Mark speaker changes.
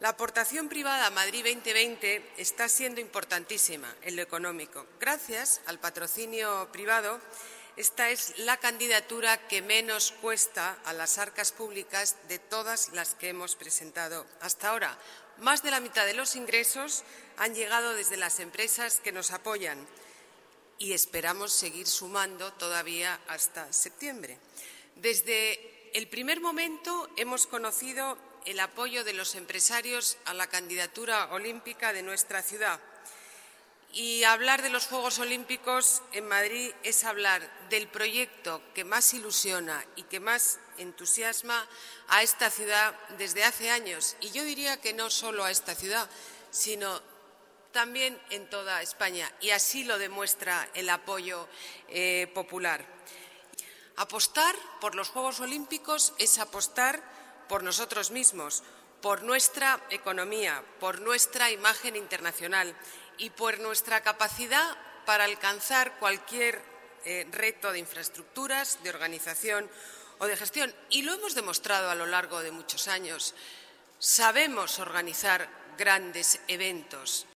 Speaker 1: La aportación privada a Madrid 2020 está siendo importantísima en lo económico. Gracias al patrocinio privado, esta es la candidatura que menos cuesta a las arcas públicas de todas las que hemos presentado hasta ahora. Más de la mitad de los ingresos han llegado desde las empresas que nos apoyan y esperamos seguir sumando todavía hasta septiembre. Desde el primer momento hemos conocido el apoyo de los empresarios a la candidatura olímpica de nuestra ciudad. Y hablar de los Juegos Olímpicos en Madrid es hablar del proyecto que más ilusiona y que más entusiasma a esta ciudad desde hace años. Y yo diría que no solo a esta ciudad, sino también en toda España. Y así lo demuestra el apoyo popular. Apostar por los Juegos Olímpicos es apostar por nosotros mismos, por nuestra economía, por nuestra imagen internacional y por nuestra capacidad para alcanzar cualquier reto de infraestructuras, de organización o de gestión. Y lo hemos demostrado a lo largo de muchos años. Sabemos organizar grandes eventos